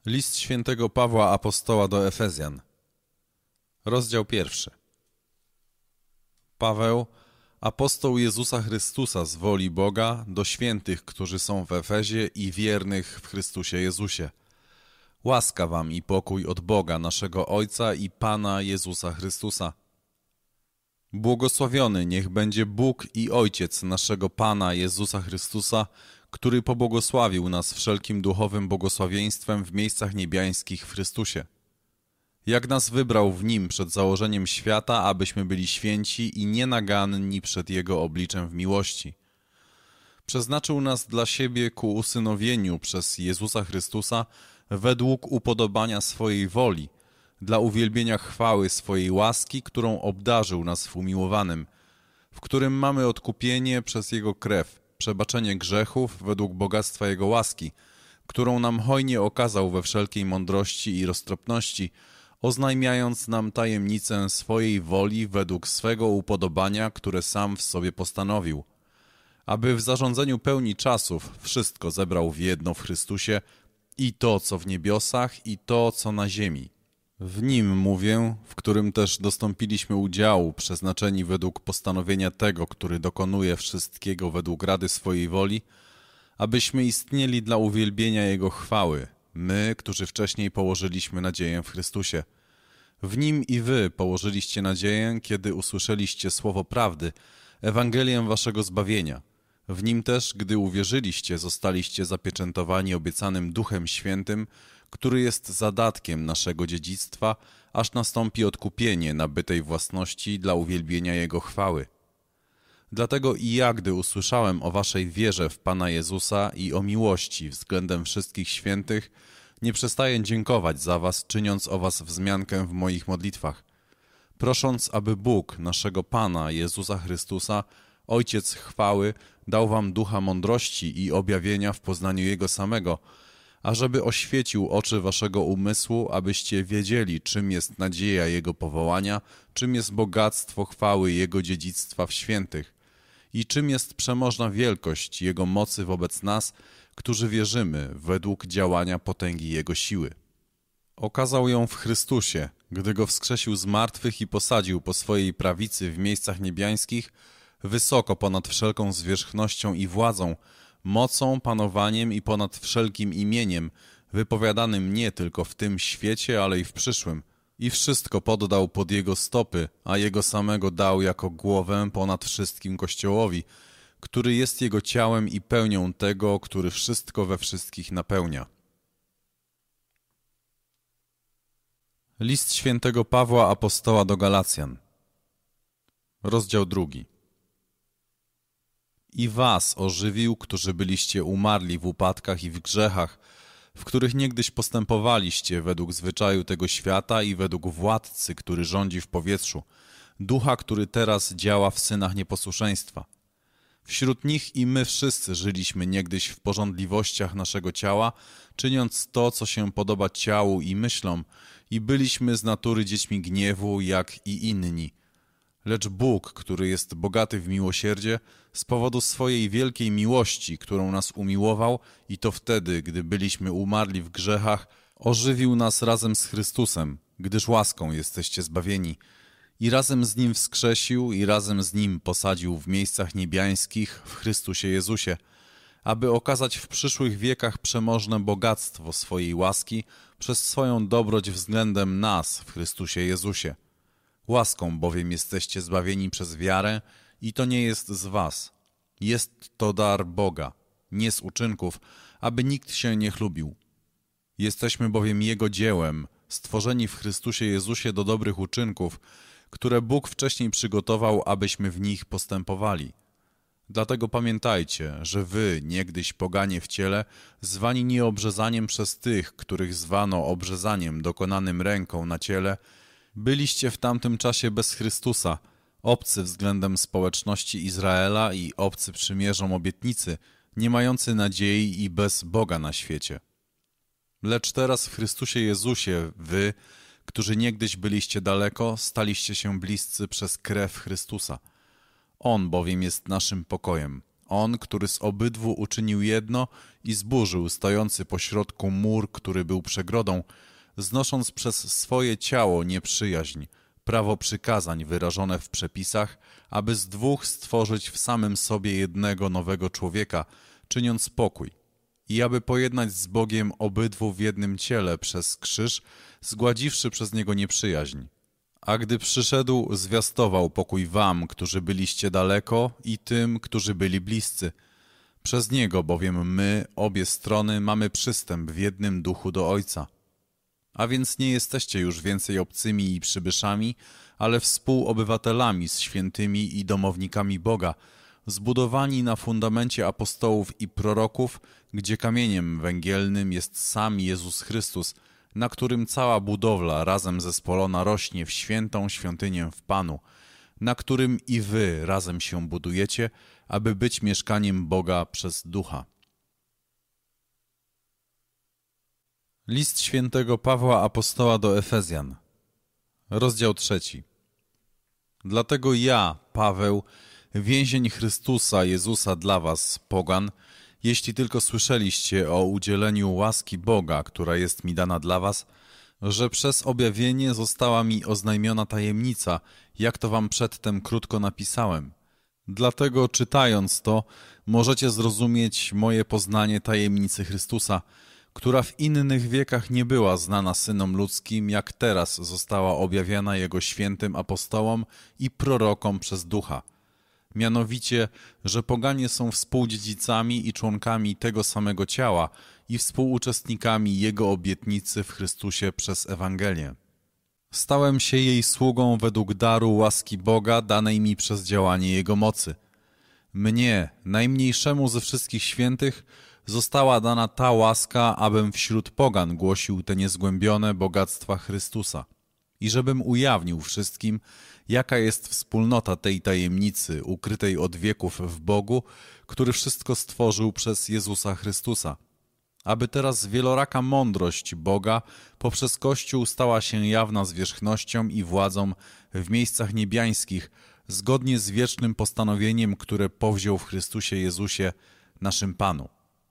List świętego Pawła Apostoła do Efezjan. Rozdział 1. Paweł, apostoł Jezusa Chrystusa z woli Boga, do świętych, którzy są w Efezie i wiernych w Chrystusie Jezusie. Łaska wam i pokój od Boga, naszego Ojca i Pana Jezusa Chrystusa. Błogosławiony niech będzie Bóg i Ojciec naszego Pana Jezusa Chrystusa, który pobłogosławił nas wszelkim duchowym błogosławieństwem w miejscach niebiańskich w Chrystusie. Jak nas wybrał w Nim przed założeniem świata, abyśmy byli święci i nienaganni przed Jego obliczem w miłości. Przeznaczył nas dla siebie ku usynowieniu przez Jezusa Chrystusa według upodobania swojej woli, dla uwielbienia chwały swojej łaski, którą obdarzył nas w umiłowanym, w którym mamy odkupienie przez Jego krew, przebaczenie grzechów według bogactwa Jego łaski, którą nam hojnie okazał we wszelkiej mądrości i roztropności, oznajmiając nam tajemnicę swojej woli według swego upodobania, które sam w sobie postanowił, aby w zarządzeniu pełni czasów wszystko zebrał w jedno w Chrystusie, i to, co w niebiosach, i to, co na ziemi. W Nim mówię, w którym też dostąpiliśmy udziału, przeznaczeni według postanowienia tego, który dokonuje wszystkiego według rady swojej woli, abyśmy istnieli dla uwielbienia Jego chwały, my, którzy wcześniej położyliśmy nadzieję w Chrystusie. W Nim i wy położyliście nadzieję, kiedy usłyszeliście słowo prawdy, Ewangelię waszego zbawienia. W Nim też, gdy uwierzyliście, zostaliście zapieczętowani obiecanym Duchem Świętym, który jest zadatkiem naszego dziedzictwa, aż nastąpi odkupienie nabytej własności dla uwielbienia Jego chwały. Dlatego i ja, gdy usłyszałem o waszej wierze w Pana Jezusa i o miłości względem wszystkich świętych, nie przestaję dziękować za was, czyniąc o was wzmiankę w moich modlitwach, prosząc, aby Bóg, naszego Pana Jezusa Chrystusa, Ojciec chwały, dał wam ducha mądrości i objawienia w poznaniu Jego samego, ażeby oświecił oczy waszego umysłu, abyście wiedzieli, czym jest nadzieja Jego powołania, czym jest bogactwo chwały Jego dziedzictwa w świętych i czym jest przemożna wielkość Jego mocy wobec nas, którzy wierzymy według działania potęgi Jego siły. Okazał ją w Chrystusie, gdy Go wskrzesił z martwych i posadził po swojej prawicy w miejscach niebiańskich, wysoko ponad wszelką zwierzchnością i władzą, mocą, panowaniem i ponad wszelkim imieniem, wypowiadanym nie tylko w tym świecie, ale i w przyszłym. I wszystko poddał pod Jego stopy, a Jego samego dał jako głowę ponad wszystkim Kościołowi, który jest Jego ciałem i pełnią tego, który wszystko we wszystkich napełnia. List świętego Pawła Apostoła do Galacjan. Rozdział 2. I was ożywił, którzy byliście umarli w upadkach i w grzechach, w których niegdyś postępowaliście według zwyczaju tego świata i według władcy, który rządzi w powietrzu, ducha, który teraz działa w synach nieposłuszeństwa. Wśród nich i my wszyscy żyliśmy niegdyś w pożądliwościach naszego ciała, czyniąc to, co się podoba ciału i myślom, i byliśmy z natury dziećmi gniewu, jak i inni. Lecz Bóg, który jest bogaty w miłosierdzie, z powodu swojej wielkiej miłości, którą nas umiłował, i to wtedy, gdy byliśmy umarli w grzechach, ożywił nas razem z Chrystusem, gdyż łaską jesteście zbawieni. I razem z Nim wskrzesił i razem z Nim posadził w miejscach niebiańskich w Chrystusie Jezusie, aby okazać w przyszłych wiekach przemożne bogactwo swojej łaski przez swoją dobroć względem nas w Chrystusie Jezusie. Łaską bowiem jesteście zbawieni przez wiarę i to nie jest z was. Jest to dar Boga, nie z uczynków, aby nikt się nie chlubił. Jesteśmy bowiem Jego dziełem, stworzeni w Chrystusie Jezusie do dobrych uczynków, które Bóg wcześniej przygotował, abyśmy w nich postępowali. Dlatego pamiętajcie, że wy, niegdyś poganie w ciele, zwani nieobrzezaniem przez tych, których zwano obrzezaniem dokonanym ręką na ciele, byliście w tamtym czasie bez Chrystusa, obcy względem społeczności Izraela i obcy przymierzom obietnicy, nie mający nadziei i bez Boga na świecie. Lecz teraz w Chrystusie Jezusie wy, którzy niegdyś byliście daleko, staliście się bliscy przez krew Chrystusa. On bowiem jest naszym pokojem. On, który z obydwu uczynił jedno i zburzył stojący pośrodku mur, który był przegrodą, znosząc przez swoje ciało nieprzyjaźń, prawo przykazań wyrażone w przepisach, aby z dwóch stworzyć w samym sobie jednego nowego człowieka, czyniąc pokój, i aby pojednać z Bogiem obydwu w jednym ciele przez krzyż, zgładziwszy przez niego nieprzyjaźń. A gdy przyszedł, zwiastował pokój wam, którzy byliście daleko, i tym, którzy byli bliscy. Przez niego bowiem my, obie strony, mamy przystęp w jednym duchu do Ojca. A więc nie jesteście już więcej obcymi i przybyszami, ale współobywatelami z świętymi i domownikami Boga, zbudowani na fundamencie apostołów i proroków, gdzie kamieniem węgielnym jest sam Jezus Chrystus, na którym cała budowla razem zespolona rośnie w świętą świątynię w Panu, na którym i wy razem się budujecie, aby być mieszkaniem Boga przez Ducha. List świętego Pawła Apostoła do Efezjan, rozdział 3. Dlatego ja, Paweł, więzień Chrystusa Jezusa dla was, pogan, jeśli tylko słyszeliście o udzieleniu łaski Boga, która jest mi dana dla was, że przez objawienie została mi oznajmiona tajemnica, jak to wam przedtem krótko napisałem. Dlatego czytając to, możecie zrozumieć moje poznanie tajemnicy Chrystusa, która w innych wiekach nie była znana synom ludzkim, jak teraz została objawiana Jego świętym apostołom i prorokom przez Ducha. Mianowicie, że poganie są współdziedzicami i członkami tego samego ciała i współuczestnikami Jego obietnicy w Chrystusie przez Ewangelię. Stałem się jej sługą według daru łaski Boga danej mi przez działanie Jego mocy. Mnie, najmniejszemu ze wszystkich świętych, została dana ta łaska, abym wśród pogan głosił te niezgłębione bogactwa Chrystusa i żebym ujawnił wszystkim, jaka jest wspólnota tej tajemnicy ukrytej od wieków w Bogu, który wszystko stworzył przez Jezusa Chrystusa, aby teraz wieloraka mądrość Boga poprzez Kościół stała się jawna zwierzchnością i władzą w miejscach niebiańskich, zgodnie z wiecznym postanowieniem, które powziął w Chrystusie Jezusie, naszym Panu.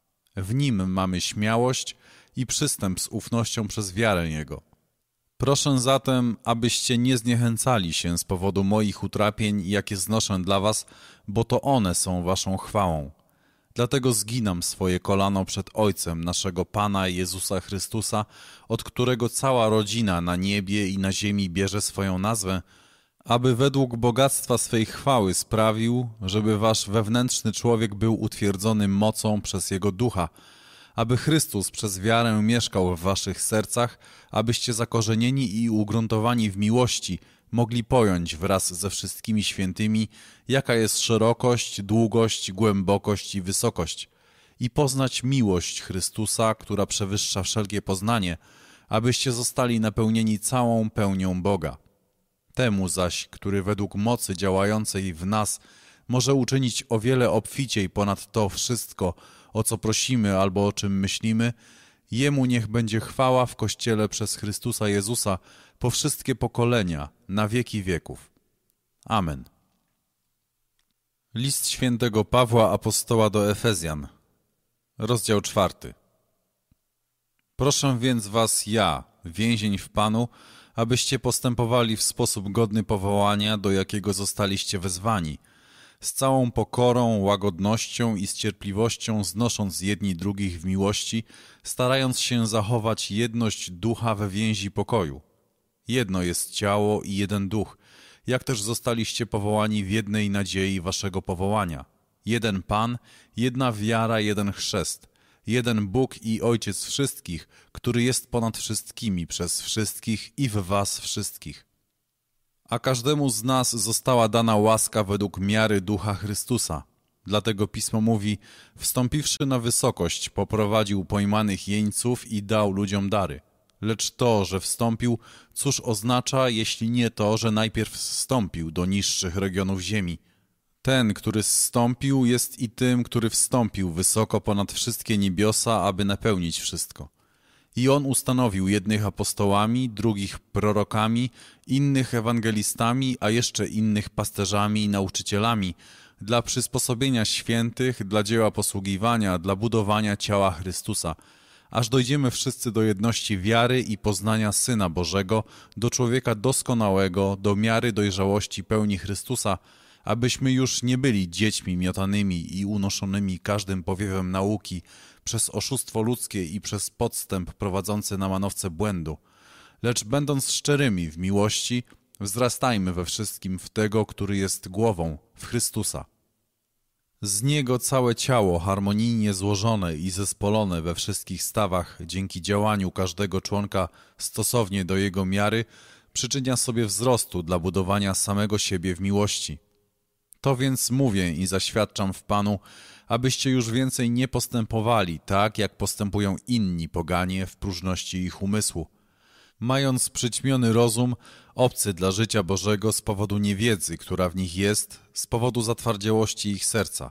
W Nim mamy śmiałość i przystęp z ufnością przez wiarę Jego. Proszę zatem, abyście nie zniechęcali się z powodu moich utrapień, jakie znoszę dla was, bo to one są waszą chwałą. Dlatego zginam swoje kolano przed Ojcem naszego Pana Jezusa Chrystusa, od którego cała rodzina na niebie i na ziemi bierze swoją nazwę, aby według bogactwa swej chwały sprawił, żeby wasz wewnętrzny człowiek był utwierdzony mocą przez Jego Ducha, aby Chrystus przez wiarę mieszkał w waszych sercach, abyście zakorzenieni i ugruntowani w miłości mogli pojąć wraz ze wszystkimi świętymi, jaka jest szerokość, długość, głębokość i wysokość, i poznać miłość Chrystusa, która przewyższa wszelkie poznanie, abyście zostali napełnieni całą pełnią Boga. Temu zaś, który według mocy działającej w nas może uczynić o wiele obficiej ponad to wszystko, o co prosimy albo o czym myślimy, Jemu niech będzie chwała w Kościele przez Chrystusa Jezusa po wszystkie pokolenia, na wieki wieków. Amen. List świętego Pawła Apostoła do Efezjan, rozdział 4. Proszę więc was ja, więzień w Panu, abyście postępowali w sposób godny powołania, do jakiego zostaliście wezwani, z całą pokorą, łagodnością i z cierpliwością znosząc jedni drugich w miłości, starając się zachować jedność ducha we więzi pokoju. Jedno jest ciało i jeden duch, jak też zostaliście powołani w jednej nadziei waszego powołania. Jeden Pan, jedna wiara, jeden chrzest, jeden Bóg i Ojciec wszystkich, który jest ponad wszystkimi, przez wszystkich i w was wszystkich. A każdemu z nas została dana łaska według miary Ducha Chrystusa. Dlatego Pismo mówi, wstąpiwszy na wysokość, poprowadził pojmanych jeńców i dał ludziom dary. Lecz to, że wstąpił, cóż oznacza, jeśli nie to, że najpierw zstąpił do niższych regionów ziemi. Ten, który zstąpił, jest i tym, który wstąpił wysoko ponad wszystkie niebiosa, aby napełnić wszystko. I On ustanowił jednych apostołami, drugich prorokami, innych ewangelistami, a jeszcze innych pasterzami i nauczycielami, dla przysposobienia świętych, dla dzieła posługiwania, dla budowania ciała Chrystusa, aż dojdziemy wszyscy do jedności wiary i poznania Syna Bożego, do człowieka doskonałego, do miary dojrzałości pełni Chrystusa, abyśmy już nie byli dziećmi miotanymi i unoszonymi każdym powiewem nauki, przez oszustwo ludzkie i przez podstęp prowadzący na manowce błędu. Lecz będąc szczerymi w miłości, wzrastajmy we wszystkim w Tego, który jest głową, w Chrystusa. Z Niego całe ciało, harmonijnie złożone i zespolone we wszystkich stawach, dzięki działaniu każdego członka stosownie do jego miary, przyczynia sobie wzrostu dla budowania samego siebie w miłości. To więc mówię i zaświadczam w Panu, abyście już więcej nie postępowali tak, jak postępują inni poganie w próżności ich umysłu, mając przyćmiony rozum, obcy dla życia Bożego z powodu niewiedzy, która w nich jest, z powodu zatwardziałości ich serca.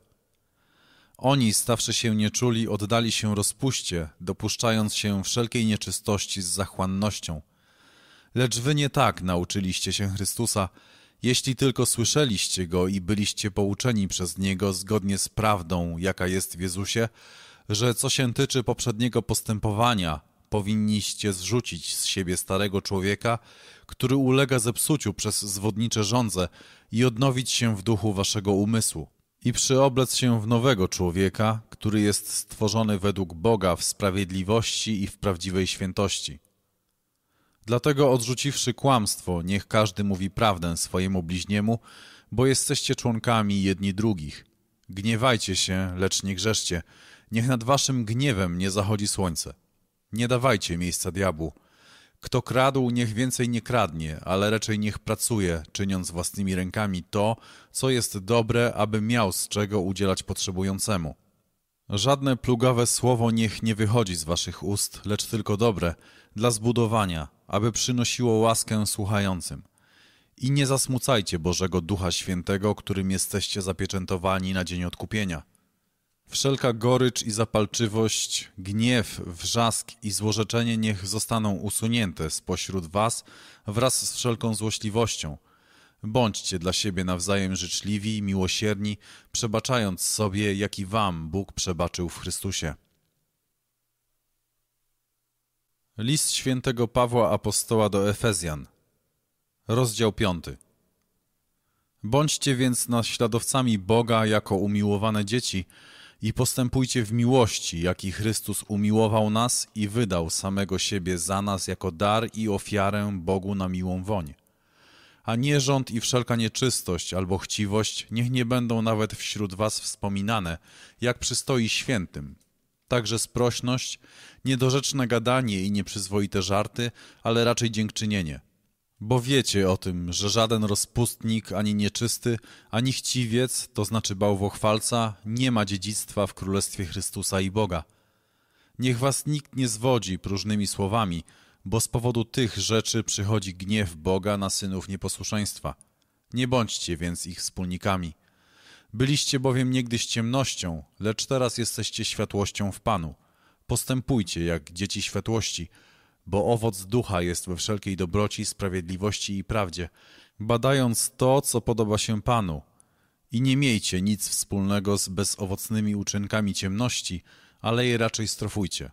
Oni, stawszy się nieczuli, oddali się rozpuście, dopuszczając się wszelkiej nieczystości z zachłannością. Lecz wy nie tak nauczyliście się Chrystusa, jeśli tylko słyszeliście Go i byliście pouczeni przez Niego zgodnie z prawdą, jaka jest w Jezusie, że co się tyczy poprzedniego postępowania, powinniście zrzucić z siebie starego człowieka, który ulega zepsuciu przez zwodnicze żądze i odnowić się w duchu waszego umysłu i przyoblec się w nowego człowieka, który jest stworzony według Boga w sprawiedliwości i w prawdziwej świętości. Dlatego odrzuciwszy kłamstwo, niech każdy mówi prawdę swojemu bliźniemu, bo jesteście członkami jedni drugich. Gniewajcie się, lecz nie grzeszcie. Niech nad waszym gniewem nie zachodzi słońce. Nie dawajcie miejsca diabłu. Kto kradł, niech więcej nie kradnie, ale raczej niech pracuje, czyniąc własnymi rękami to, co jest dobre, aby miał z czego udzielać potrzebującemu. Żadne plugawe słowo niech nie wychodzi z waszych ust, lecz tylko dobre, dla zbudowania, aby przynosiło łaskę słuchającym. I nie zasmucajcie Bożego Ducha Świętego, którym jesteście zapieczętowani na dzień odkupienia. Wszelka gorycz i zapalczywość, gniew, wrzask i złorzeczenie niech zostaną usunięte spośród was wraz z wszelką złośliwością. Bądźcie dla siebie nawzajem życzliwi, miłosierni, przebaczając sobie, jak i wam Bóg przebaczył w Chrystusie. List świętego Pawła Apostoła do Efezjan, rozdział 5. Bądźcie więc naśladowcami Boga jako umiłowane dzieci i postępujcie w miłości, jaki Chrystus umiłował nas i wydał samego siebie za nas jako dar i ofiarę Bogu na miłą woń. A nierząd i wszelka nieczystość albo chciwość niech nie będą nawet wśród was wspominane, jak przystoi świętym. Także sprośność, niedorzeczne gadanie i nieprzyzwoite żarty, ale raczej dziękczynienie. Bo wiecie o tym, że żaden rozpustnik, ani nieczysty, ani chciwiec, to znaczy bałwochwalca, nie ma dziedzictwa w Królestwie Chrystusa i Boga. Niech was nikt nie zwodzi próżnymi słowami, bo z powodu tych rzeczy przychodzi gniew Boga na synów nieposłuszeństwa. Nie bądźcie więc ich wspólnikami. Byliście bowiem niegdyś ciemnością, lecz teraz jesteście światłością w Panu. Postępujcie jak dzieci światłości, bo owoc ducha jest we wszelkiej dobroci, sprawiedliwości i prawdzie, badając to, co podoba się Panu. I nie miejcie nic wspólnego z bezowocnymi uczynkami ciemności, ale je raczej strofujcie.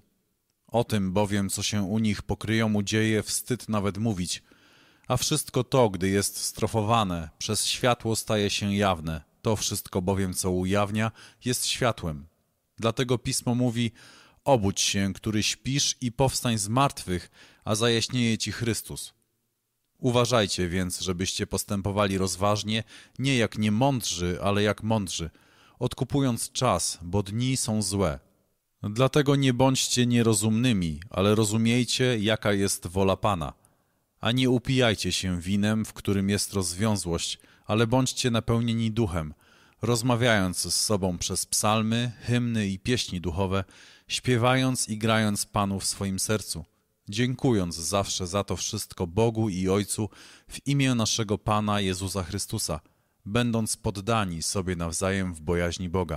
O tym bowiem, co się u nich pokryjomu dzieje, wstyd nawet mówić, a wszystko to, gdy jest strofowane, przez światło staje się jawne. To wszystko bowiem, co ujawnia, jest światłem. Dlatego Pismo mówi: obudź się, który śpisz, i powstań z martwych, a zajaśnieje ci Chrystus. Uważajcie więc, żebyście postępowali rozważnie, nie jak niemądrzy, ale jak mądrzy, odkupując czas, bo dni są złe. Dlatego nie bądźcie nierozumnymi, ale rozumiejcie, jaka jest wola Pana. A nie upijajcie się winem, w którym jest rozwiązłość, ale bądźcie napełnieni duchem, rozmawiając z sobą przez psalmy, hymny i pieśni duchowe, śpiewając i grając Panu w swoim sercu, dziękując zawsze za to wszystko Bogu i Ojcu w imię naszego Pana Jezusa Chrystusa, będąc poddani sobie nawzajem w bojaźni Boga.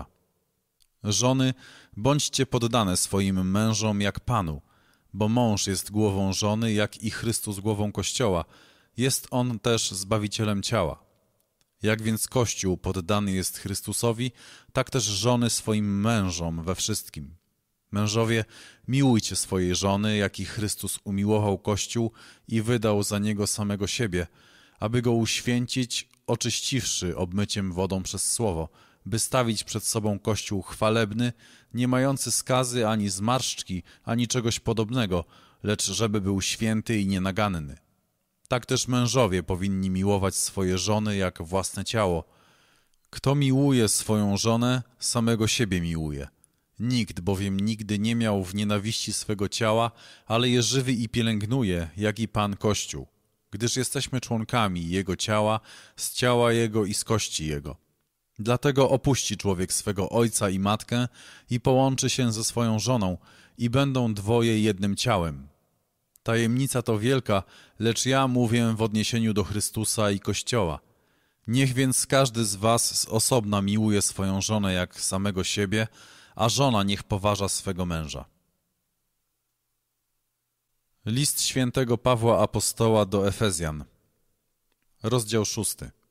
Żony, bądźcie poddane swoim mężom jak Panu, bo mąż jest głową żony, jak i Chrystus głową Kościoła, jest on też Zbawicielem ciała. Jak więc Kościół poddany jest Chrystusowi, tak też żony swoim mężom we wszystkim. Mężowie, miłujcie swoje żony, jak i Chrystus umiłował Kościół i wydał za niego samego siebie, aby go uświęcić, oczyściwszy obmyciem wodą przez słowo, by stawić przed sobą Kościół chwalebny, nie mający skazy ani zmarszczki, ani czegoś podobnego, lecz żeby był święty i nienaganny. Tak też mężowie powinni miłować swoje żony jak własne ciało. Kto miłuje swoją żonę, samego siebie miłuje. Nikt bowiem nigdy nie miał w nienawiści swego ciała, ale je żywi i pielęgnuje, jak i Pan Kościół, gdyż jesteśmy członkami Jego ciała, z ciała Jego i z kości Jego. Dlatego opuści człowiek swego ojca i matkę i połączy się ze swoją żoną i będą dwoje jednym ciałem. Tajemnica to wielka, lecz ja mówię w odniesieniu do Chrystusa i Kościoła. Niech więc każdy z was z osobna miłuje swoją żonę jak samego siebie, a żona niech poważa swego męża. List świętego Pawła Apostoła do Efezjan, rozdział 6.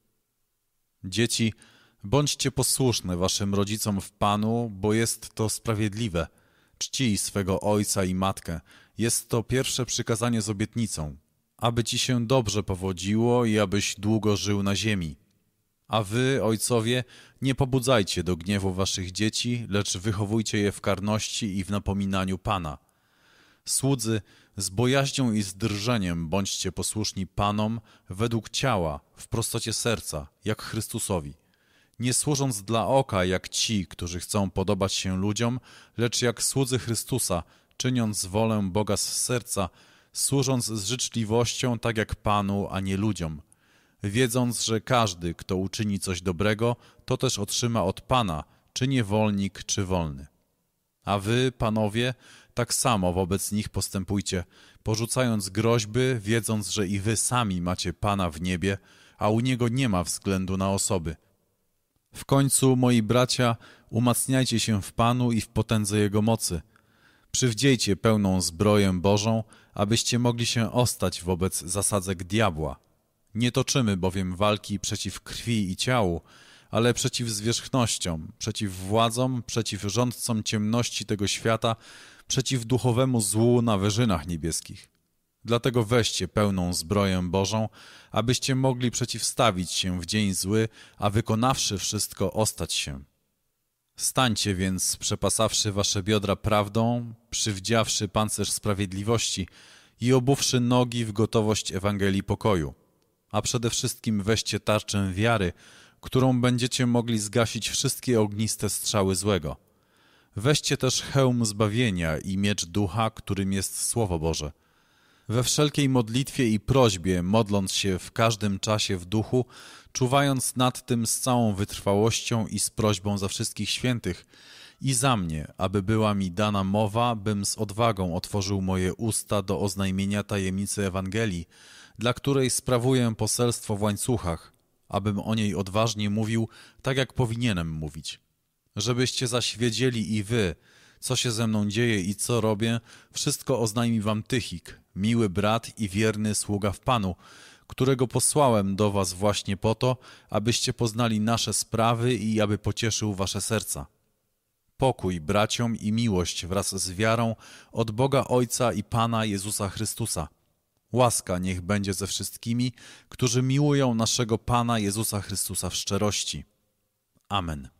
Dzieci, bądźcie posłuszne waszym rodzicom w Panu, bo jest to sprawiedliwe. Czcij swego ojca i matkę. Jest to pierwsze przykazanie z obietnicą, aby ci się dobrze powodziło i abyś długo żył na ziemi. A wy, ojcowie, nie pobudzajcie do gniewu waszych dzieci, lecz wychowujcie je w karności i w napominaniu Pana. Słudzy, z bojaźnią i z drżeniem bądźcie posłuszni Panom według ciała, w prostocie serca, jak Chrystusowi. Nie służąc dla oka, jak ci, którzy chcą podobać się ludziom, lecz jak słudzy Chrystusa, czyniąc wolę Boga z serca, służąc z życzliwością tak jak Panu, a nie ludziom. Wiedząc, że każdy, kto uczyni coś dobrego, to też otrzyma od Pana, czy niewolnik, czy wolny. A wy, panowie, tak samo wobec nich postępujcie, porzucając groźby, wiedząc, że i wy sami macie Pana w niebie, a u Niego nie ma względu na osoby. W końcu, moi bracia, umacniajcie się w Panu i w potędze Jego mocy. Przywdziejcie pełną zbroję Bożą, abyście mogli się ostać wobec zasadzek diabła. Nie toczymy bowiem walki przeciw krwi i ciału, ale przeciw zwierzchnościom, przeciw władzom, przeciw rządcom ciemności tego świata, przeciw duchowemu złu na wyżynach niebieskich. Dlatego weźcie pełną zbroję Bożą, abyście mogli przeciwstawić się w dzień zły, a wykonawszy wszystko, ostać się. Stańcie więc, przepasawszy wasze biodra prawdą, przywdziawszy pancerz sprawiedliwości i obuwszy nogi w gotowość Ewangelii pokoju. A przede wszystkim weźcie tarczę wiary, którą będziecie mogli zgasić wszystkie ogniste strzały złego. Weźcie też hełm zbawienia i miecz ducha, którym jest Słowo Boże. We wszelkiej modlitwie i prośbie, modląc się w każdym czasie w duchu, czuwając nad tym z całą wytrwałością i z prośbą za wszystkich świętych i za mnie, aby była mi dana mowa, bym z odwagą otworzył moje usta do oznajmienia tajemnicy Ewangelii, dla której sprawuję poselstwo w łańcuchach, abym o niej odważnie mówił, tak jak powinienem mówić. Żebyście zaś wiedzieli i wy, co się ze mną dzieje i co robię, wszystko oznajmi wam Tychik, miły brat i wierny sługa w Panu, którego posłałem do was właśnie po to, abyście poznali nasze sprawy i aby pocieszył wasze serca. Pokój braciom i miłość wraz z wiarą od Boga Ojca i Pana Jezusa Chrystusa. Łaska niech będzie ze wszystkimi, którzy miłują naszego Pana Jezusa Chrystusa w szczerości. Amen.